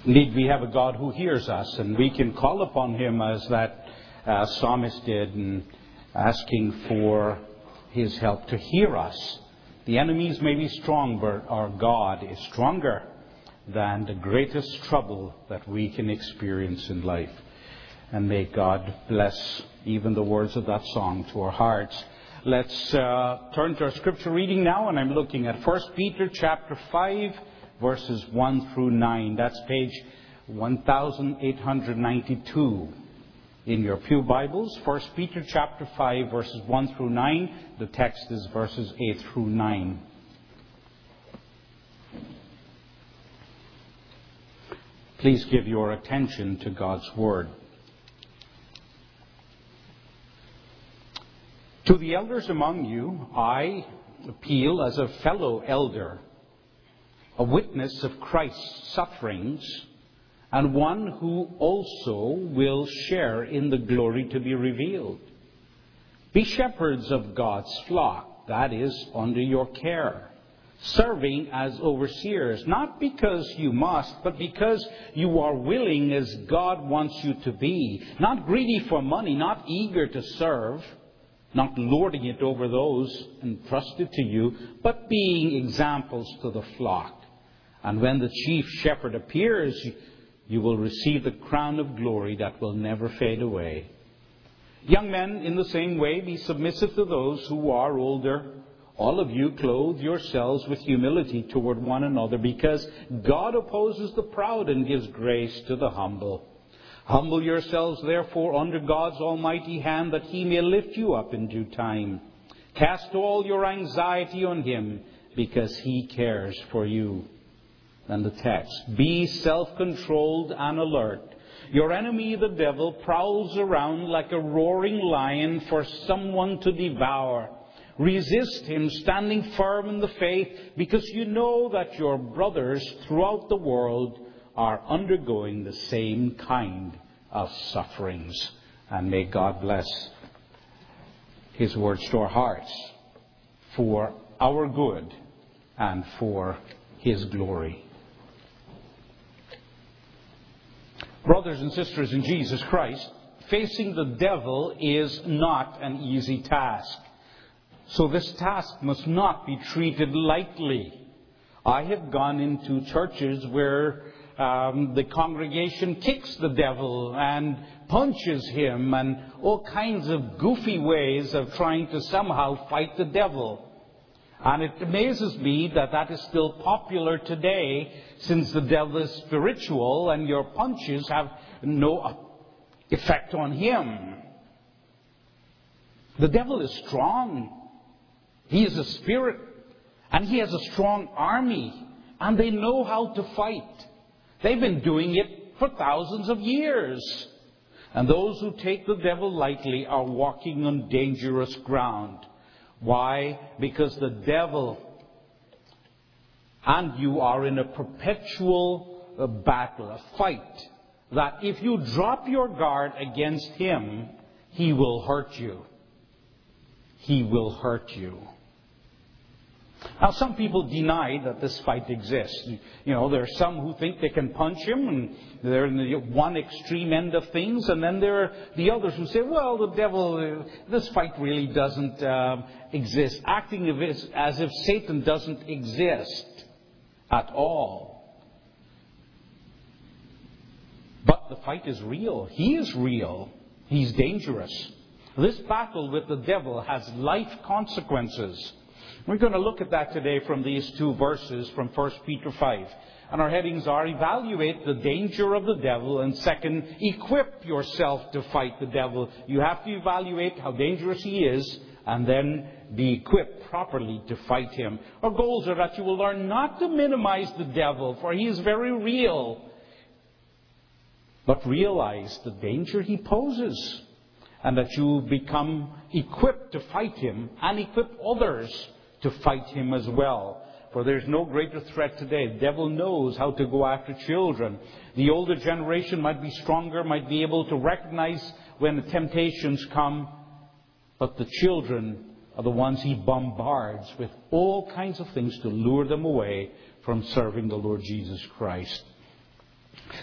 Indeed, we have a God who hears us, and we can call upon Him as that psalmist did, and asking for His help to hear us. The enemies may be strong, but our God is stronger than the greatest trouble that we can experience in life. And may God bless even the words of that song to our hearts. Let's turn to our scripture reading now, and I'm looking at 1 Peter chapter 5, verses 1 through 9. That's page 1892 in your pew Bibles. 1 Peter chapter 5, verses 1 through 9. The text is verses 8 through 9. Please give your attention to God's Word. To the elders among you, I appeal as a fellow elder, a witness of Christ's sufferings, and one who also will share in the glory to be revealed. Be shepherds of God's flock, that is, under your care, serving as overseers, not because you must, but because you are willing as God wants you to be, not greedy for money, not eager to serve, not lording it over those entrusted to you, but being examples to the flock. And when the chief shepherd appears, you will receive the crown of glory that will never fade away. Young men, in the same way, be submissive to those who are older. All of you clothe yourselves with humility toward one another, because God opposes the proud and gives grace to the humble. Humble yourselves, therefore, under God's almighty hand, that He may lift you up in due time. Cast all your anxiety on Him, because He cares for you. And the text, be self-controlled and alert. Your enemy, the devil, prowls around like a roaring lion for someone to devour. Resist him, standing firm in the faith, because you know that your brothers throughout the world are undergoing the same kind of sufferings. And may God bless His words to our hearts for our good and for His glory. Brothers and sisters in Jesus Christ, facing the devil is not an easy task. So this task must not be treated lightly. I have gone into churches where the congregation kicks the devil and punches him, and all kinds of goofy ways of trying to somehow fight the devil. And it amazes me that that is still popular today, since the devil is spiritual and your punches have no effect on him. The devil is strong. He is a spirit, and he has a strong army, and they know how to fight. They've been doing it for thousands of years. And those who take the devil lightly are walking on dangerous ground. Why? Because the devil and you are in a perpetual battle, a fight, that if you drop your guard against him, he will hurt you. He will hurt you. Now, some people deny that this fight exists. You know, there are some who think they can punch him, and they're in the one extreme end of things. And then there are the others who say, well, the devil, this fight really doesn't exist. Acting as if Satan doesn't exist at all. But the fight is real. He is real. He's dangerous. This battle with the devil has life consequences. We're going to look at that today from these two verses from 1 Peter 5. And our headings are, evaluate the danger of the devil, and second, equip yourself to fight the devil. You have to evaluate how dangerous he is, and then be equipped properly to fight him. Our goals are that you will learn not to minimize the devil, for he is very real, but realize the danger he poses, and that you become equipped to fight him and equip others to fight him as well. For there's no greater threat today. The devil knows how to go after children. The older generation might be stronger, might be able to recognize when the temptations come. But the children are the ones he bombards with all kinds of things to lure them away from serving the Lord Jesus Christ.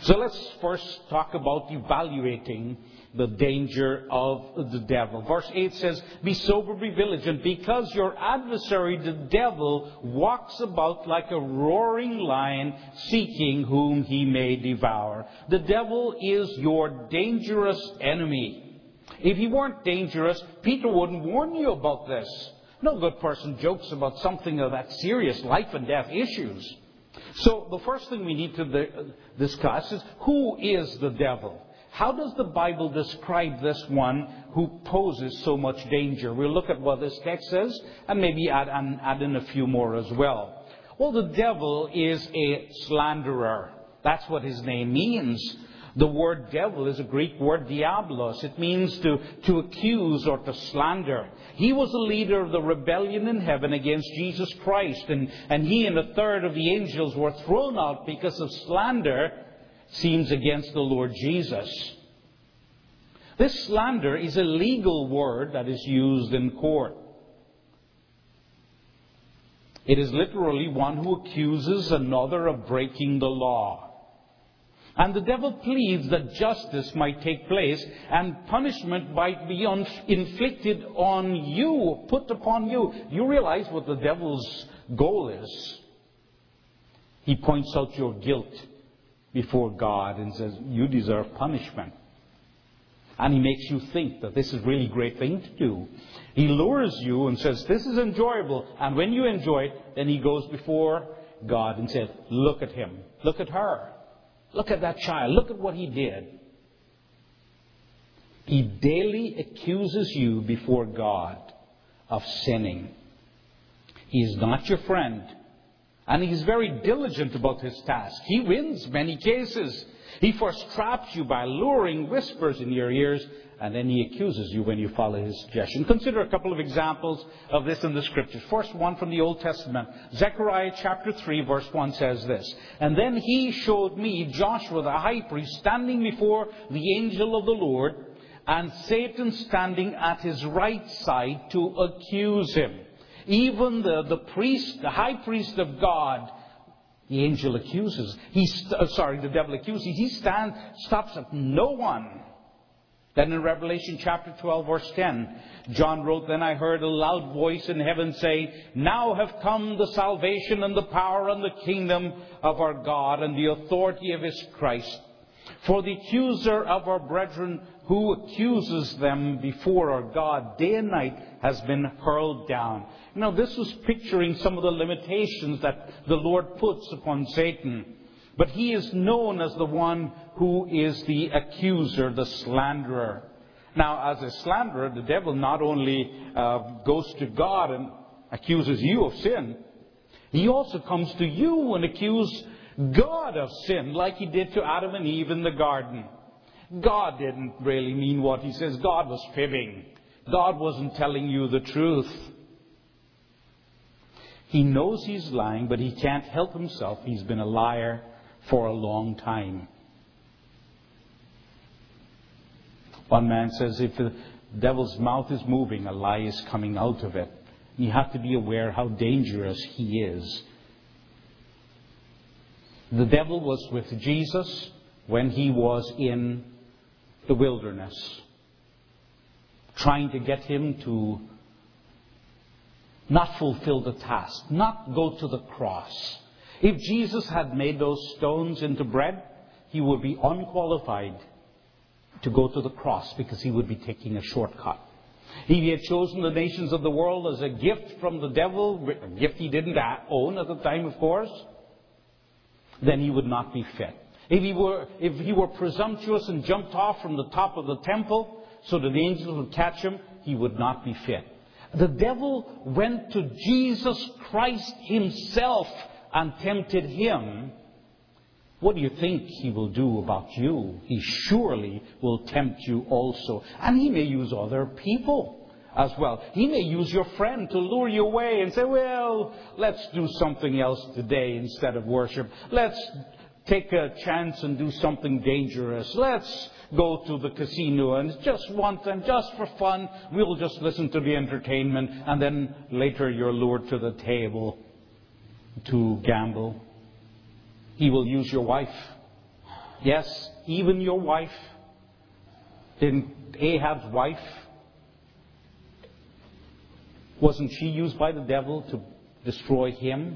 So let's first talk about evaluating the danger of the devil. Verse 8 says, "Be sober, be vigilant, because your adversary, the devil, walks about like a roaring lion, seeking whom he may devour." The devil is your dangerous enemy. If he weren't dangerous, Peter wouldn't warn you about this. No good person jokes about something of that serious life and death issues. So the first thing we need to discuss is, who is the devil? How does the Bible describe this one who poses so much danger? We'll look at what this text says and maybe add in a few more as well. Well, the devil is a slanderer. That's what his name means. The word devil is a Greek word diablos. It means to accuse or to slander. He was the leader of the rebellion in heaven against Jesus Christ. And he and a third of the angels were thrown out because of slander seems against the Lord Jesus. This slander is a legal word that is used in court. It is literally one who accuses another of breaking the law. And the devil pleads that justice might take place and punishment might be inflicted on you, put upon you. You realize what the devil's goal is. He points out your guilt before God and says, you deserve punishment. And he makes you think that this is a really great thing to do. He lures you and says, this is enjoyable. And when you enjoy it, then he goes before God and says, look at him. Look at her. Look at that child. Look at what he did. He daily accuses you before God of sinning. He is not your friend. And he's very diligent about his task. He wins many cases. He first traps you by luring whispers in your ears, and then he accuses you when you follow his suggestion. Consider a couple of examples of this in the Scriptures. First one from the Old Testament. Zechariah chapter 3 verse 1 says this, "And then he showed me Joshua the high priest standing before the angel of the Lord, and Satan standing at his right side to accuse him." Even the priest, the high priest of God, the angel accuses. The devil accuses. He stops at no one. Then in Revelation chapter 12 verse 10, John wrote, "Then I heard a loud voice in heaven saying, 'Now have come the salvation and the power and the kingdom of our God and the authority of his Christ. For the accuser of our brethren who accuses them before our God day and night has been hurled down.'" Now this was picturing some of the limitations that the Lord puts upon Satan. But he is known as the one who is the accuser, the slanderer. Now, as a slanderer, the devil not only goes to God and accuses you of sin, he also comes to you and accuses God of sin, like he did to Adam and Eve in the garden. God didn't really mean what he says. God was fibbing. God wasn't telling you the truth. He knows he's lying, but he can't help himself. He's been a liar for a long time. One man says if the devil's mouth is moving, a lie is coming out of it. You have to be aware how dangerous he is. The devil was with Jesus when he was in the wilderness, trying to get him to not fulfill the task, not go to the cross. If Jesus had made those stones into bread, he would be unqualified to go to the cross because he would be taking a shortcut. If he had chosen the nations of the world as a gift from the devil, a gift he didn't own at the time, of course, then he would not be fit. If he were presumptuous and jumped off from the top of the temple so that the angels would catch him, he would not be fit. The devil went to Jesus Christ himself and tempted him. What do you think he will do about you? He surely will tempt you also. And he may use other people as well. He may use your friend to lure you away and say, well, let's do something else today instead of worship. Let's take a chance and do something dangerous. Let's go to the casino and just once and just for fun, we'll just listen to the entertainment, and then later you're lured to the table to gamble. He will use your wife. Yes, even your wife. Didn't Ahab's wife, wasn't she used by the devil to destroy him?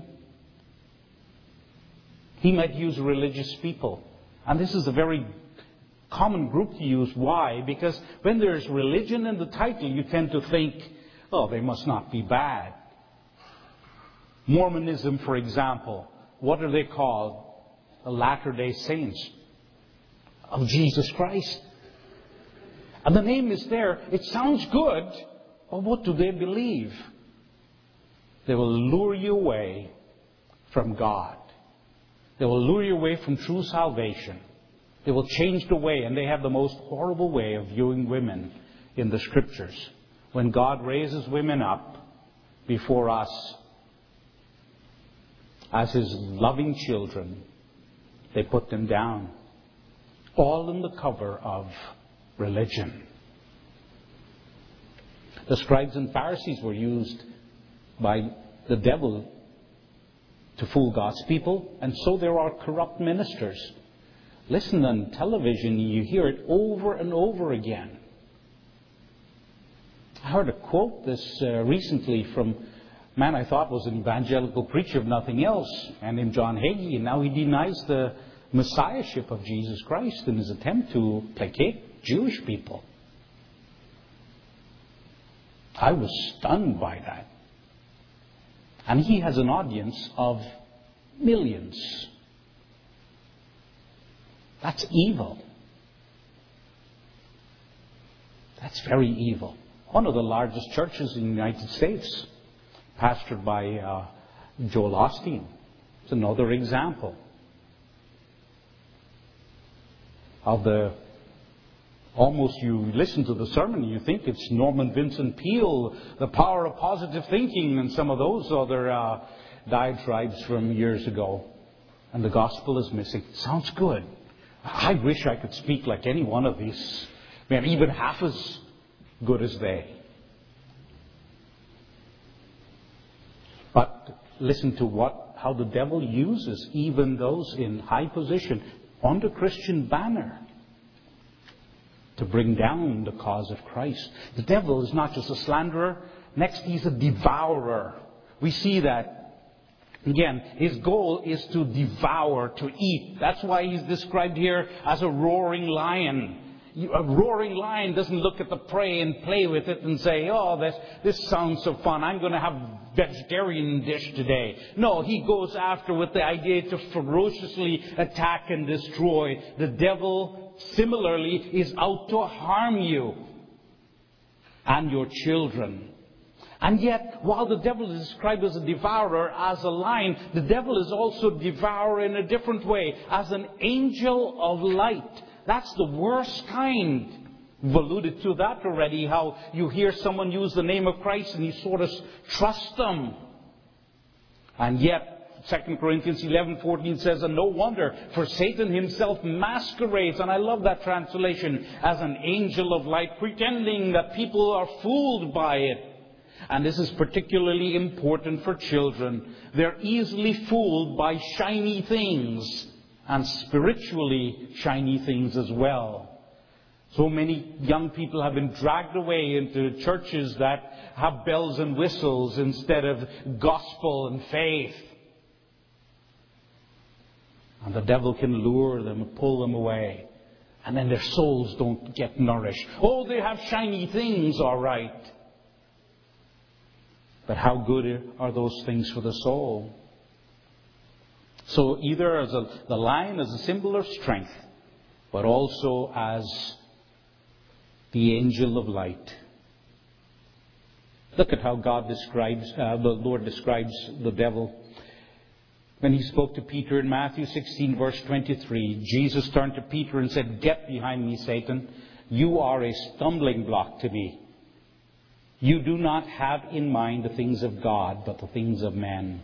He might use religious people. And this is a very common group to use. Why? Because when there's religion in the title, you tend to think, oh, they must not be bad. Mormonism, for example, what are they called? The Latter-day Saints of Jesus Christ. And the name is there. It sounds good, but what do they believe? They will lure you away from God. They will lure you away from true salvation. They will change the way, and they have the most horrible way of viewing women in the Scriptures. When God raises women up before us as His loving children, they put them down. All in the cover of religion. The scribes and Pharisees were used by the devil to fool God's people, and so there are corrupt ministers. Listen on television, you hear it over and over again. I heard a quote this recently from a man I thought was an evangelical preacher, if nothing else, and named John Hagee, and now he denies the messiahship of Jesus Christ in his attempt to placate Jewish people. I was stunned by that. And he has an audience of millions. That's evil. That's very evil. One of the largest churches in the United States, pastored by Joel Osteen, is another example of the almost, you listen to the sermon and you think it's Norman Vincent Peale, The Power of Positive Thinking, and some of those other diatribes from years ago. And the gospel is missing. Sounds good. I wish I could speak like any one of these. Maybe even half as good as they. But listen to how the devil uses even those in high position under Christian banner to bring down the cause of Christ. The devil is not just a slanderer. Next, he's a devourer. We see that. Again, his goal is to devour, to eat. That's why he's described here as a roaring lion. A roaring lion doesn't look at the prey and play with it and say, oh, this sounds so fun. I'm going to have a vegetarian dish today. No, he goes after with the idea to ferociously attack and destroy. The devil, similarly, is out to harm you and your children. And yet, while the devil is described as a devourer, as a lion, the devil is also a devourer in a different way, as an angel of light. That's the worst kind. We've alluded to that already, how you hear someone use the name of Christ and you sort of trust them. And yet, 2 Corinthians 11:14 says, and no wonder, for Satan himself masquerades, and I love that translation, as an angel of light, pretending that people are fooled by it. And this is particularly important for children. They're easily fooled by shiny things, and spiritually shiny things as well. So many young people have been dragged away into churches that have bells and whistles instead of gospel and faith. And the devil can lure them and pull them away. And then their souls don't get nourished. Oh, they have shiny things, all right. But how good are those things for the soul? So either as the lion as a symbol of strength, but also as the angel of light. Look at how God describes, the Lord describes the devil. When he spoke to Peter in Matthew 16, verse 23, Jesus turned to Peter and said, "Get behind me, Satan. You are a stumbling block to me. You do not have in mind the things of God, but the things of men."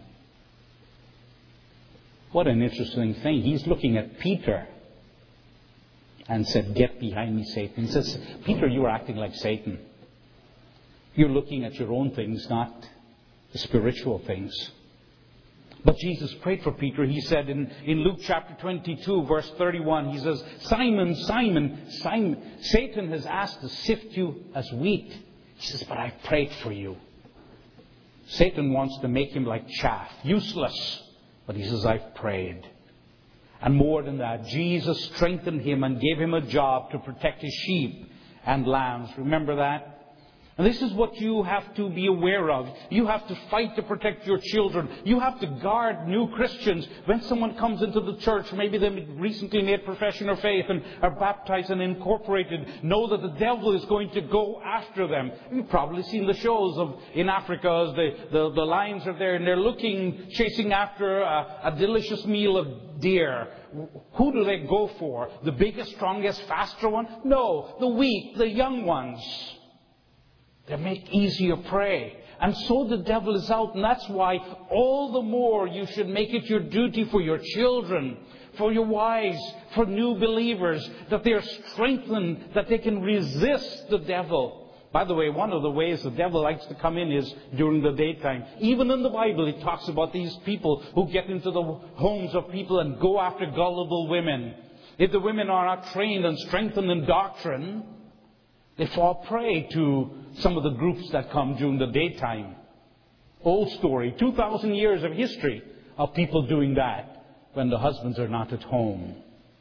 What an interesting thing. He's looking at Peter and said, "Get behind me, Satan." He says, "Peter, you're acting like Satan. You're looking at your own things, not the spiritual things. But Jesus prayed for Peter. He said in Luke chapter 22, verse 31, he says, Simon, Simon, Simon, Satan has asked to sift you as wheat. He says, but I prayed for you. Satan wants to make him like chaff, useless. But he says, I've prayed. And more than that, Jesus strengthened him and gave him a job to protect his sheep and lambs. Remember that? And this is what you have to be aware of. You have to fight to protect your children. You have to guard new Christians. When someone comes into the church, maybe they recently made profession of faith and are baptized and incorporated, know that the devil is going to go after them. You've probably seen the shows in Africa as the lions are there and they're chasing after a delicious meal of deer. Who do they go for? The biggest, strongest, faster one? No, the weak, the young ones. They make easier prey. And so the devil is out. And that's why all the more you should make it your duty for your children, for your wives, for new believers, that they are strengthened, that they can resist the devil. By the way, one of the ways the devil likes to come in is during the daytime. Even in the Bible, it talks about these people who get into the homes of people and go after gullible women. If the women are not trained and strengthened in doctrine, they fall prey to some of the groups that come during the daytime. Old story, 2,000 years of history of people doing that when the husbands are not at home.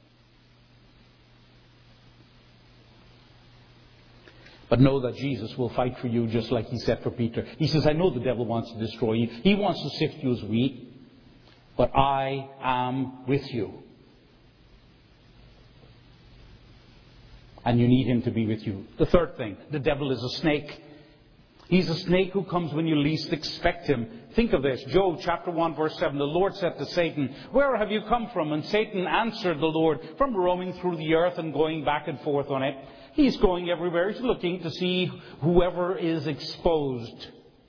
But know that Jesus will fight for you just like He said for Peter. He says, I know the devil wants to destroy you. He wants to sift you as wheat. But I am with you. And you need Him to be with you. The third thing, the devil is a snake. He's a snake who comes when you least expect him. Think of this. Job chapter 1 verse 7. The Lord said to Satan, where have you come from? And Satan answered the Lord, from roaming through the earth and going back and forth on it. He's going everywhere. He's looking to see whoever is exposed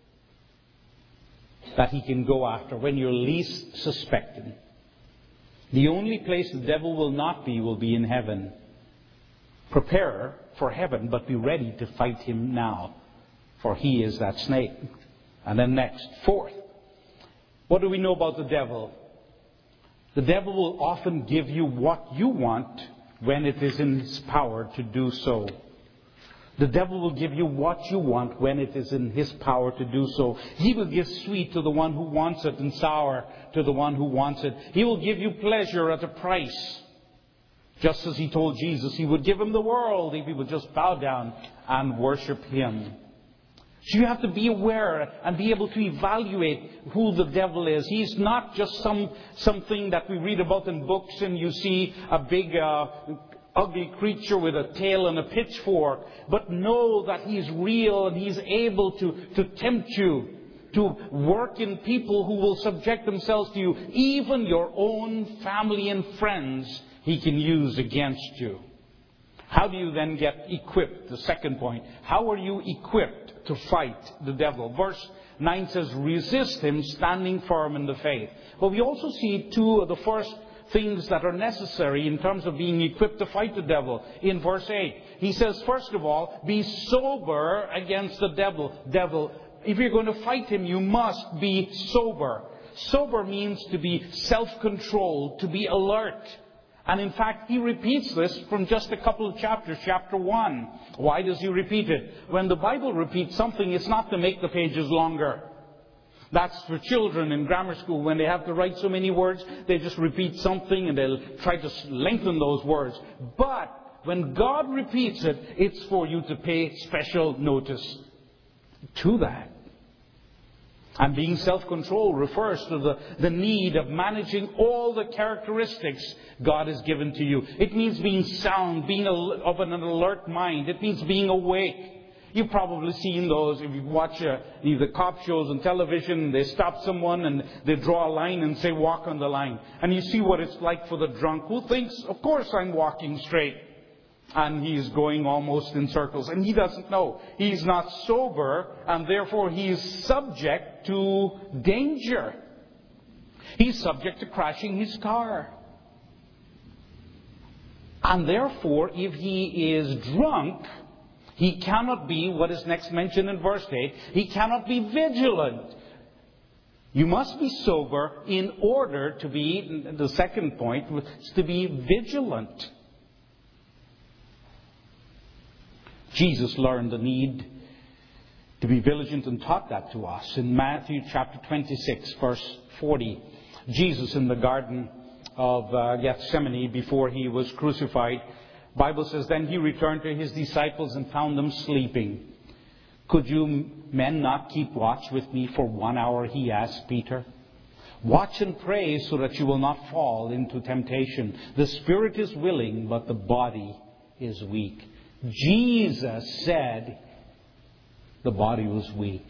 that he can go after when you're least suspected. The only place the devil will not be will be in heaven. Prepare for heaven, but be ready to fight him now. For he is that snake. And then next, fourth. What do we know about the devil? The devil will often give you what you want when it is in his power to do so. The devil will give you what you want when it is in his power to do so. He will give sweet to the one who wants it and sour to the one who wants it. He will give you pleasure at a price. Just as he told Jesus he would give him the world if he would just bow down and worship him. So you have to be aware and be able to evaluate who the devil is. He's not just something that we read about in books and you see a big ugly creature with a tail and a pitchfork. But know that he's real and he's able to tempt you, to work in people who will subject themselves to you. Even your own family and friends he can use against you. How do you then get equipped? The second point. How are you equipped to fight the devil? Verse 9 says, resist him standing firm in the faith. But we also see two of the first things that are necessary in terms of being equipped to fight the devil. In verse 8, he says, first of all, be sober against the devil. If you're going to fight him, you must be sober. Sober means to be self-controlled, to be alert. And in fact, he repeats this from just a couple of chapters, chapter 1. Why does he repeat it? When the Bible repeats something, it's not to make the pages longer. That's for children in grammar school. When they have to write so many words, they just repeat something and they'll try to lengthen those words. But when God repeats it, it's for you to pay special notice to that. And being self-controlled refers to the need of managing all the characteristics God has given to you. It means being sound, being of an alert mind. It means being awake. You've probably seen those if you watch the cop shows on television. They stop someone and they draw a line and say, walk on the line. And you see what it's like for the drunk who thinks, of course I'm walking straight. And he's going almost in circles. And he doesn't know. He's not sober. And therefore he is subject to danger. He's subject to crashing his car. And therefore, if he is drunk, he cannot be what is next mentioned in verse 8. He cannot be vigilant. You must be sober in order to be, the second point, is to be vigilant. Jesus learned the need to be vigilant and taught that to us. In Matthew chapter 26, verse 40, Jesus in the Garden of Gethsemane before he was crucified, Bible says, then he returned to his disciples and found them sleeping. Could you men not keep watch with me for 1 hour, he asked Peter. Watch and pray so that you will not fall into temptation. The spirit is willing, but the body is weak. Jesus said the body was weak.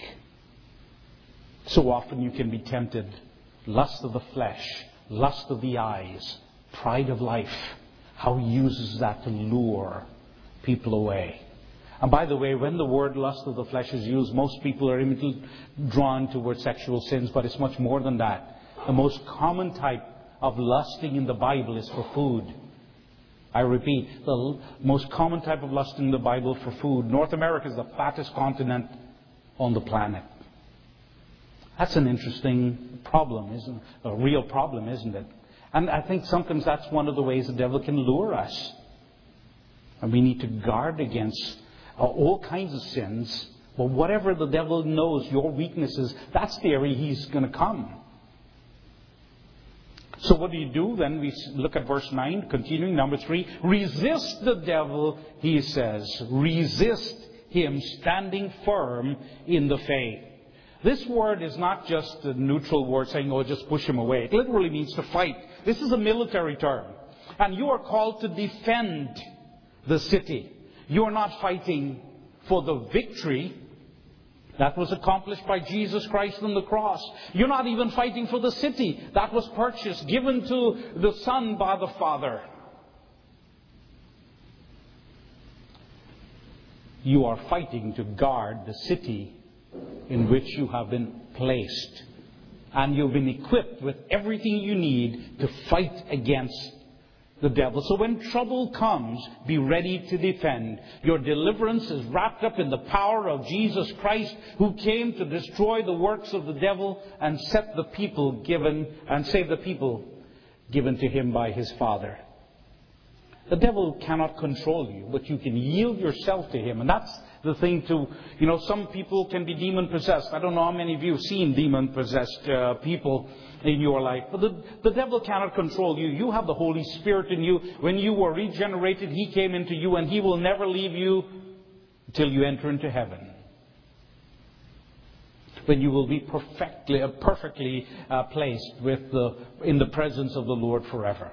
So often you can be tempted. Lust of the flesh, lust of the eyes, pride of life. How he uses that to lure people away. And by the way, when the word lust of the flesh is used, most people are immediately drawn towards sexual sins, but it's much more than that. The most common type of lusting in the Bible is for food. I repeat, the most common type of lusting in the Bible for food. North America is the fattest continent on the planet. That's an interesting problem, isn't it? A real problem, isn't it? And I think sometimes that's one of the ways the devil can lure us. And we need to guard against all kinds of sins. But whatever the devil knows, your weaknesses, that's the area he's going to come. So what do you do? Then we look at verse 9, continuing, number 3. Resist the devil, he says. Resist him, standing firm in the faith. This word is not just a neutral word saying, oh, just push him away. It literally means to fight. This is a military term. And you are called to defend the city. You are not fighting for the victory that was accomplished by Jesus Christ on the cross. You're not even fighting for the city that was purchased, given to the Son by the Father. You are fighting to guard the city in which you have been placed. And you've been equipped with everything you need to fight against the devil. So when trouble comes, be ready to defend. Your deliverance is wrapped up in the power of Jesus Christ, who came to destroy the works of the devil and save the people given to him by his Father. The devil cannot control you, but you can yield yourself to him. And that's the thing to, some people can be demon-possessed. I don't know how many of you have seen demon-possessed people in your life. But the devil cannot control you. You have the Holy Spirit in you. When you were regenerated, he came into you, and he will never leave you until you enter into heaven. When you will be perfectly placed in the presence of the Lord forever.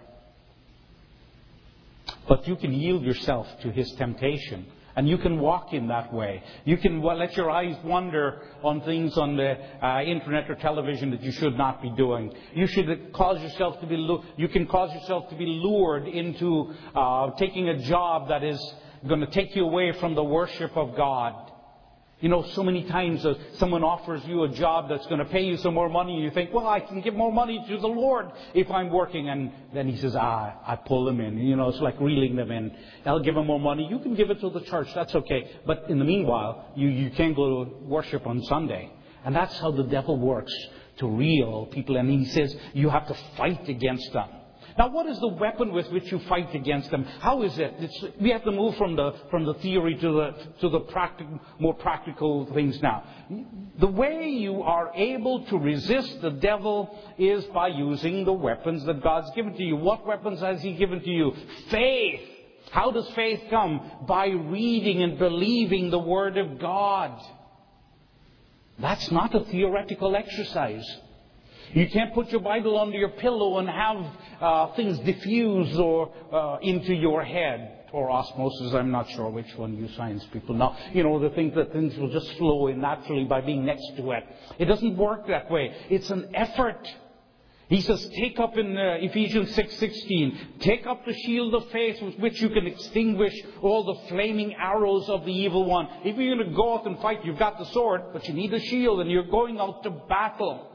But you can yield yourself to his temptation. And you can walk in that way. You can let your eyes wander on things on the internet or television that you should not be doing. You can cause yourself to be lured into taking a job that is going to take you away from the worship of God. So many times someone offers you a job that's going to pay you some more money, and you think, well, I can give more money to the Lord if I'm working. And then he says, I pull them in. It's like reeling them in. I'll give them more money. You can give it to the church. That's okay. But in the meanwhile, you can't go to worship on Sunday. And that's how the devil works, to reel people. And he says, you have to fight against them. Now, what is the weapon with which you fight against them? How is it? We have to move from the theory to the more practical things now. The way you are able to resist the devil is by using the weapons that God's given to you. What weapons has he given to you? Faith. How does faith come? By reading and believing the Word of God. That's not a theoretical exercise. You can't put your Bible under your pillow and have things diffuse or into your head. Or osmosis, I'm not sure which one you science people know. They think that things will just flow in naturally by being next to it. It doesn't work that way. It's an effort. He says, take up in Ephesians 6:16, take up the shield of faith with which you can extinguish all the flaming arrows of the evil one. If you're going to go out and fight, you've got the sword, but you need a shield and you're going out to battle.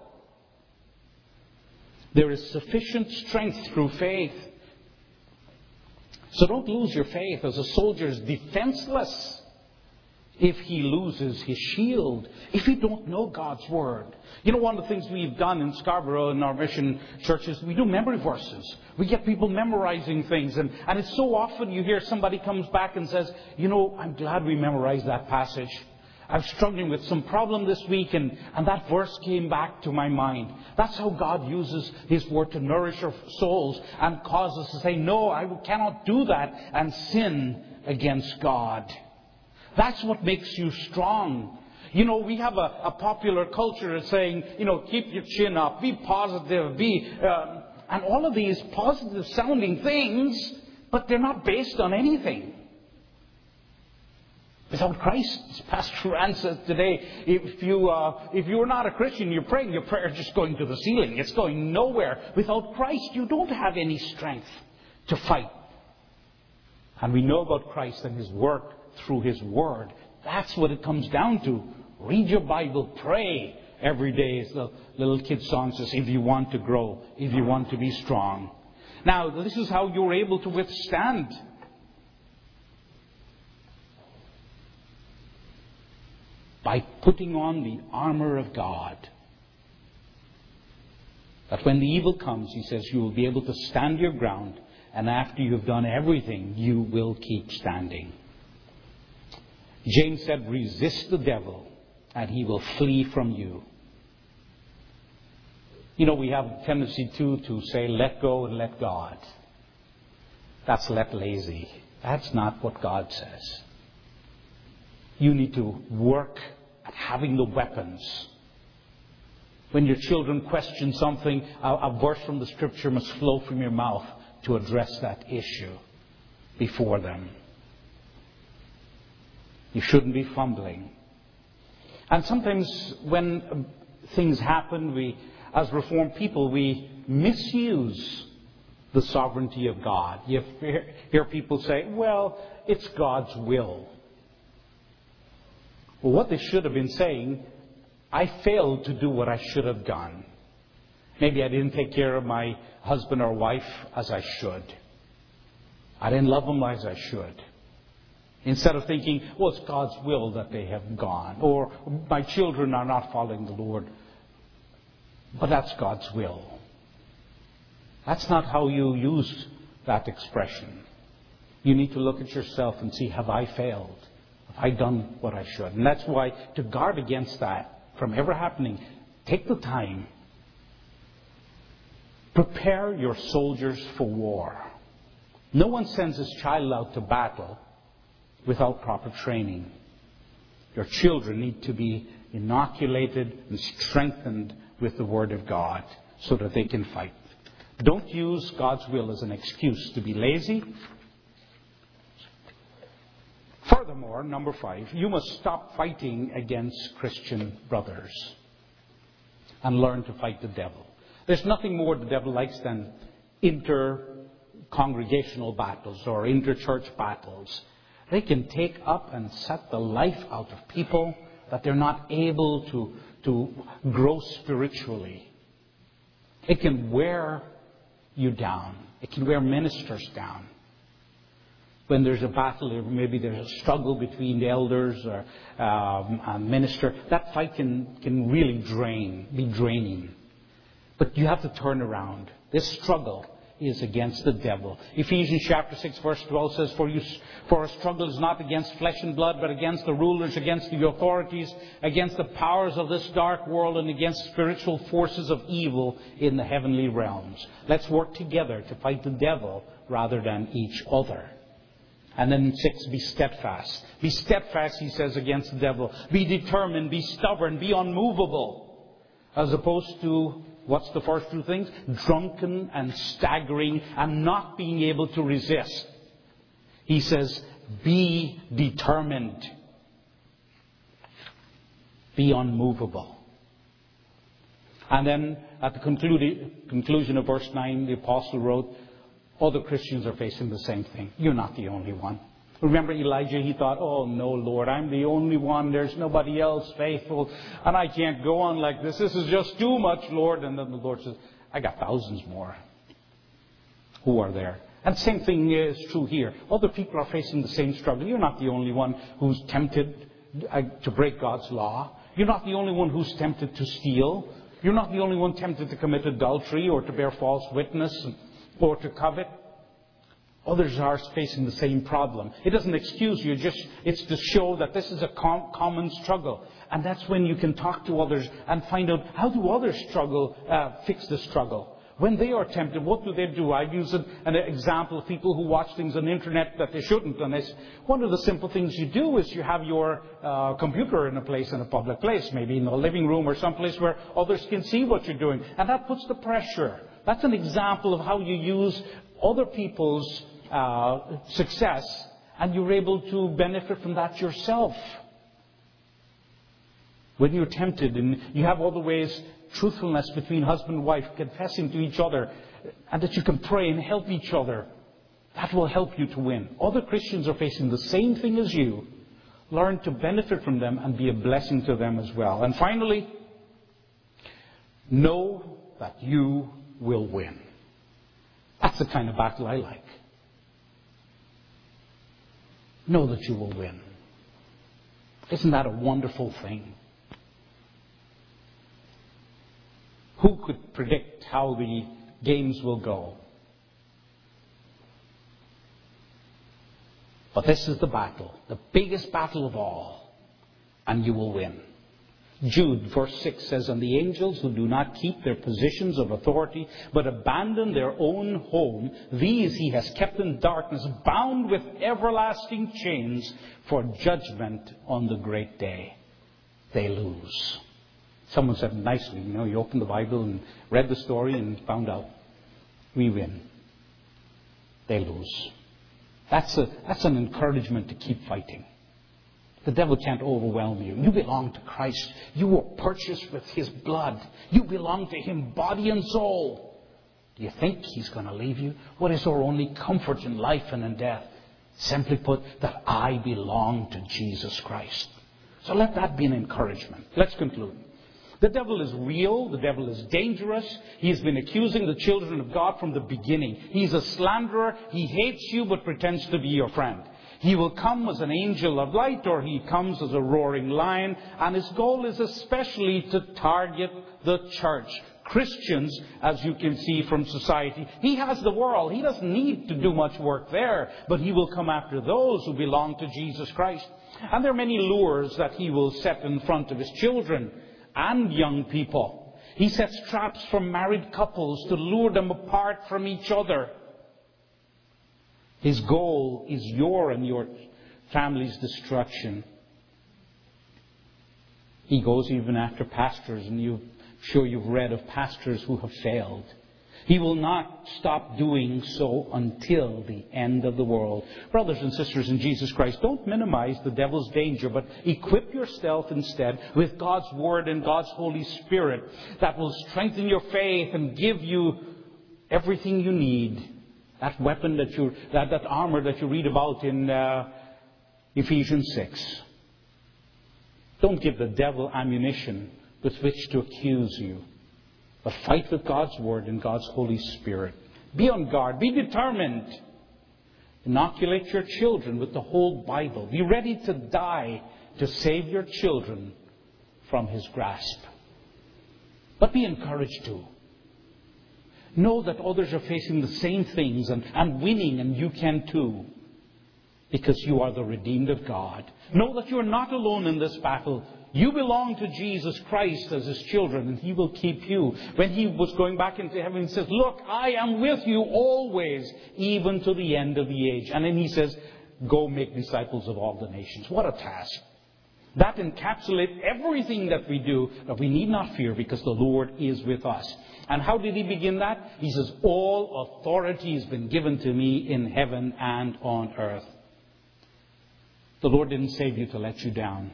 There is sufficient strength through faith. So don't lose your faith. As a soldier is defenseless if he loses his shield, if he don't know God's Word. You know, one of the things we've done in Scarborough in our mission churches, we do memory verses. We get people memorizing things. And it's so often you hear somebody comes back and says, you know, I'm glad we memorized that passage. I'm struggling with some problem this week and that verse came back to my mind. That's how God uses His Word to nourish our souls and cause us to say, no, I cannot do that and sin against God. That's what makes you strong. You know, we have a popular culture of saying, you know, keep your chin up, be positive, and all of these positive sounding things, but they're not based on anything. Without Christ, as Pastor Rand said today, if you're not a Christian, you're praying, your prayer is just going to the ceiling. It's going nowhere. Without Christ, you don't have any strength to fight. And we know about Christ and His work through His Word. That's what it comes down to. Read your Bible, pray every day, as the little kid song says, if you want to grow, if you want to be strong. Now, this is how you're able to withstand. By putting on the armor of God. That when the evil comes, He says, you will be able to stand your ground. And after you've done everything, you will keep standing. James said, resist the devil and he will flee from you. You know, we have a tendency to say, let go and let God. That's let lazy. That's not what God says. You need to work at having the weapons. When your children question something, a verse from the Scripture must flow from your mouth to address that issue before them. You shouldn't be fumbling. And sometimes when things happen, we, as Reformed people, we misuse the sovereignty of God. You hear people say, well, it's God's will. Well, what they should have been saying, I failed to do what I should have done. Maybe I didn't take care of my husband or wife as I should. I didn't love them as I should. Instead of thinking, well, it's God's will that they have gone. Or my children are not following the Lord. But that's God's will. That's not how you use that expression. You need to look at yourself and see, have I failed? Have I done what I should? And that's why, to guard against that from ever happening, take the time. Prepare your soldiers for war. No one sends his child out to battle without proper training. Your children need to be inoculated and strengthened with the Word of God so that they can fight. Don't use God's will as an excuse to be lazy. Furthermore, number 5, you must stop fighting against Christian brothers and learn to fight the devil. There's nothing more the devil likes than inter-congregational battles or inter-church battles. They can take up and set the life out of people that they're not able to grow spiritually. It can wear you down. It can wear ministers down. When there's a battle, or maybe there's a struggle between the elders or a minister, that fight can really be draining. But you have to turn around. This struggle is against the devil. Ephesians chapter 6 verse 12 says, For our struggle is not against flesh and blood, but against the rulers, against the authorities, against the powers of this dark world, and against spiritual forces of evil in the heavenly realms. Let's work together to fight the devil rather than each other. And then 6, be steadfast. Be steadfast, he says, against the devil. Be determined, be stubborn, be unmovable. As opposed to, what's the first 2 things? Drunken and staggering and not being able to resist. He says, be determined. Be unmovable. And then at the conclusion of verse 9, the apostle wrote, other Christians are facing the same thing. You're not the only one. Remember Elijah, he thought, oh no, Lord, I'm the only one. There's nobody else faithful. And I can't go on like this. This is just too much, Lord. And then the Lord says, I got thousands more who are there. And the same thing is true here. Other people are facing the same struggle. You're not the only one who's tempted to break God's law. You're not the only one who's tempted to steal. You're not the only one tempted to commit adultery or to bear false witness or to covet. Others are facing the same problem. It doesn't excuse you, it's to show that this is a common struggle. And that's when you can talk to others and find out, how do others fix the struggle? When they are tempted, what do? I've used an example of people who watch things on the internet that they shouldn't. And one of the simple things you do is you have your computer in a public place, maybe in the living room or someplace where others can see what you're doing. And that puts the pressure. That's an example of how you use other people's success, and you're able to benefit from that yourself. When you're tempted, and you have all the ways, truthfulness between husband and wife, confessing to each other, and that you can pray and help each other, that will help you to win. Other Christians are facing the same thing as you. Learn to benefit from them and be a blessing to them as well. And finally, know that you will win. That's the kind of battle I like. Know that you will win. Isn't that a wonderful thing? Who could predict how the games will go? But this is the battle, the biggest battle of all, and you will win. Jude, verse 6 says, "And the angels who do not keep their positions of authority, but abandon their own home, these he has kept in darkness, bound with everlasting chains for judgment on the great day." They lose. Someone said nicely, you opened the Bible and read the story and found out. We win. They lose. That's an encouragement to keep fighting. The devil can't overwhelm you. You belong to Christ. You were purchased with His blood. You belong to Him, body and soul. Do you think He's going to leave you? What is our only comfort in life and in death? Simply put, that I belong to Jesus Christ. So let that be an encouragement. Let's conclude. The devil is real. The devil is dangerous. He has been accusing the children of God from the beginning. He's a slanderer. He hates you but pretends to be your friend. He will come as an angel of light, or he comes as a roaring lion, and his goal is especially to target the church. Christians, as you can see from society, he has the world. He doesn't need to do much work there, but he will come after those who belong to Jesus Christ. And there are many lures that he will set in front of his children and young people. He sets traps for married couples to lure them apart from each other. His goal is your and your family's destruction. He goes even after pastors, and I'm sure you've read of pastors who have failed. He will not stop doing so until the end of the world. Brothers and sisters in Jesus Christ, don't minimize the devil's danger, but equip yourself instead with God's Word and God's Holy Spirit that will strengthen your faith and give you everything you need. That weapon that armor that you read about in Ephesians 6. Don't give the devil ammunition with which to accuse you. But fight with God's Word and God's Holy Spirit. Be on guard. Be determined. Inoculate your children with the whole Bible. Be ready to die to save your children from his grasp. But be encouraged too. Know that others are facing the same things and winning, and you can too. Because you are the redeemed of God. Know that you are not alone in this battle. You belong to Jesus Christ as His children, and He will keep you. When He was going back into heaven, He says, "Look, I am with you always, even to the end of the age." And then He says, "Go make disciples of all the nations." What a task. That encapsulates everything that we do, that we need not fear because the Lord is with us. And how did He begin that? He says, "All authority has been given to me in heaven and on earth." The Lord didn't save you to let you down.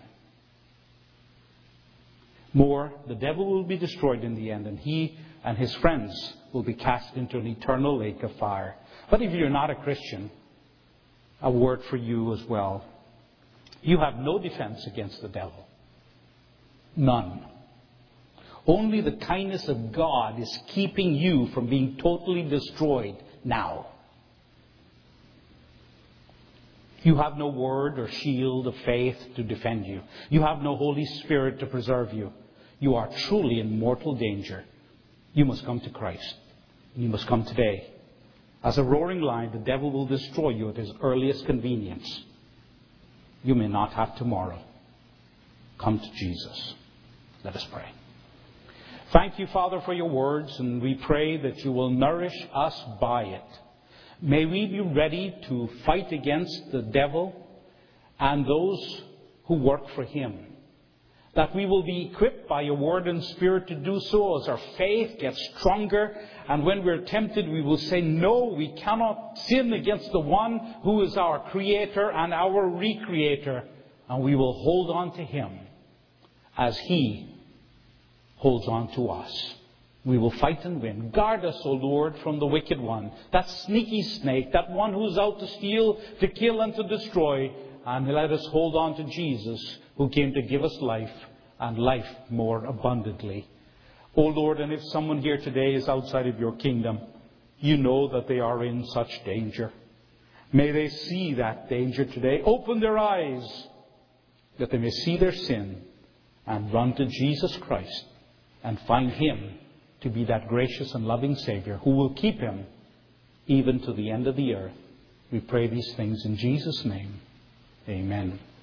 More, the devil will be destroyed in the end, and he and his friends will be cast into an eternal lake of fire. But if you're not a Christian, a word for you as well. You have no defense against the devil. None. Only the kindness of God is keeping you from being totally destroyed now. You have no word or shield of faith to defend you. You have no Holy Spirit to preserve you. You are truly in mortal danger. You must come to Christ. You must come today. As a roaring lion, the devil will destroy you at his earliest convenience. You may not have tomorrow. Come to Jesus. Let us pray. Thank you, Father, for your words, and we pray that you will nourish us by it. May we be ready to fight against the devil and those who work for him. That we will be equipped by your word and spirit to do so as our faith gets stronger. And when we're tempted, we will say, no, we cannot sin against the one who is our creator and our recreator. And we will hold on to him as he holds on to us. We will fight and win. Guard us, O Lord, from the wicked one, that sneaky snake, that one who's out to steal, to kill, and to destroy. And let us hold on to Jesus, who came to give us life, and life more abundantly. O Lord, and if someone here today is outside of your kingdom, you know that they are in such danger. May they see that danger today. Open their eyes, that they may see their sin, and run to Jesus Christ, and find him to be that gracious and loving Savior who will keep him even to the end of the earth. We pray these things in Jesus' name. Amen.